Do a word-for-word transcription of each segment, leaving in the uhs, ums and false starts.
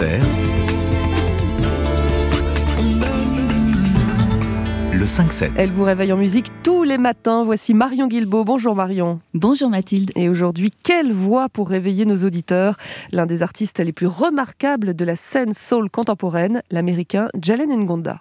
Inter, le cinq sept. Elle vous réveille en musique tous les matins. Voici Marion Guilbault. Bonjour Marion. Bonjour Mathilde. Et aujourd'hui, quelle voix pour réveiller nos auditeurs. L'un des artistes les plus remarquables de la scène soul contemporaine, l'américain Jalen Ngonda.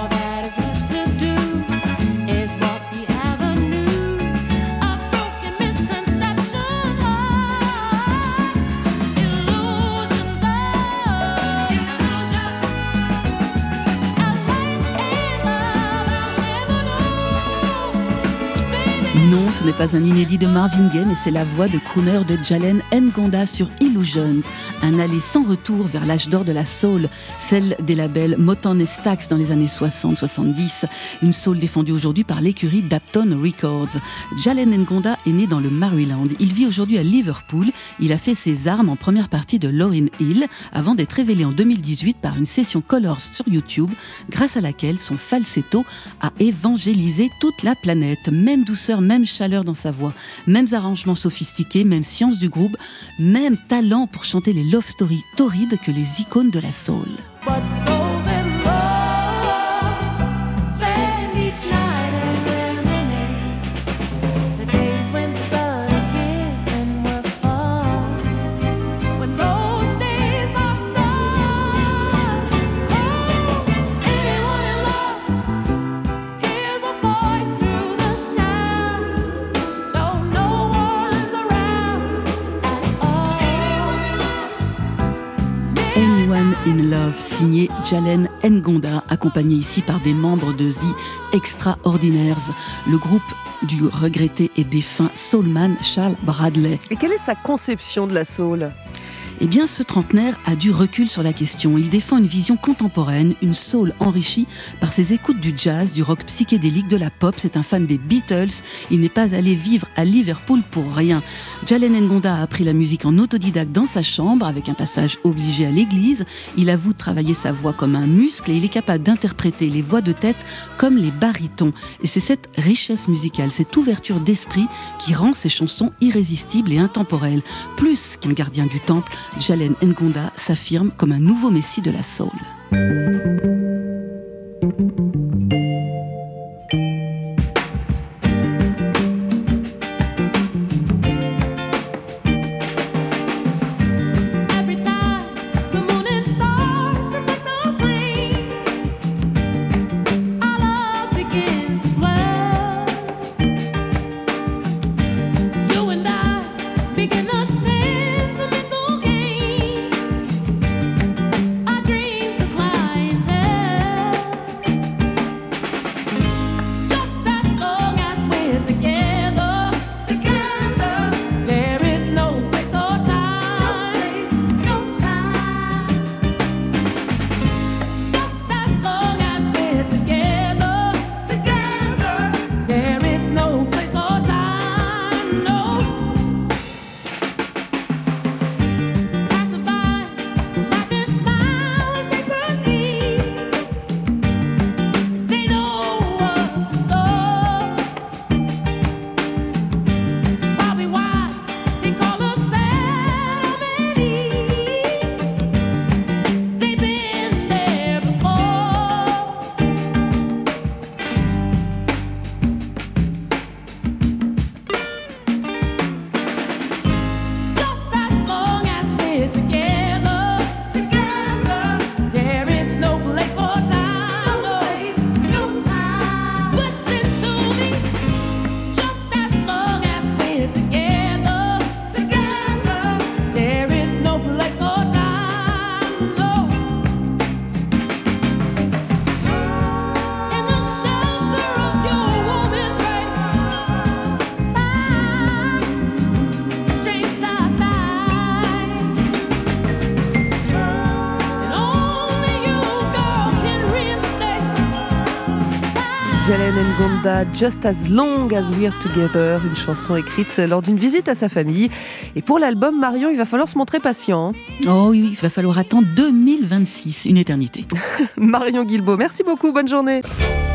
Non, ce n'est pas un inédit de Marvin Gaye, mais c'est la voix de crooner de Jalen Ngonda sur Illusions, un aller sans retour vers l'âge d'or de la soul, celle des labels Motown et Stax dans les années soixante soixante-dix, une soul défendue aujourd'hui par l'écurie Dapton Records. Jalen Ngonda est né dans le Maryland. Il vit aujourd'hui à Liverpool. Il a fait ses armes en première partie de Lauryn Hill avant d'être révélé en deux mille dix-huit par une session Colors sur YouTube, grâce à laquelle son falsetto a évangélisé toute la planète. Même douceur, même chaleur dans sa voix, mêmes arrangements sophistiqués, même science du groupe, même talent pour chanter les love stories torrides que les icônes de la soul. Anyone in Love, signé Jalen Ngonda, accompagné ici par des membres de The Extraordinaires, le groupe du regretté et défunt soulman Charles Bradley. Et quelle est sa conception de la soul ? Eh bien, ce trentenaire a du recul sur la question. Il défend une vision contemporaine, une soul enrichie par ses écoutes du jazz, du rock psychédélique, de la pop. C'est un fan des Beatles. Il n'est pas allé vivre à Liverpool pour rien. Jalen Ngonda a appris la musique en autodidacte dans sa chambre, avec un passage obligé à l'église. Il avoue travailler sa voix comme un muscle et il est capable d'interpréter les voix de tête comme les barytons. Et c'est cette richesse musicale, cette ouverture d'esprit qui rend ses chansons irrésistibles et intemporelles. Plus qu'un gardien du temple, Jalen Ngonda s'affirme comme un nouveau messie de la soul. Jalen Ngonda, Just as Long as We're Together, une chanson écrite lors d'une visite à sa famille. Et pour l'album, Marion, il va falloir se montrer patient. Oh oui, il va falloir attendre deux mille vingt-six, une éternité. Marion Guilbault, merci beaucoup, bonne journée.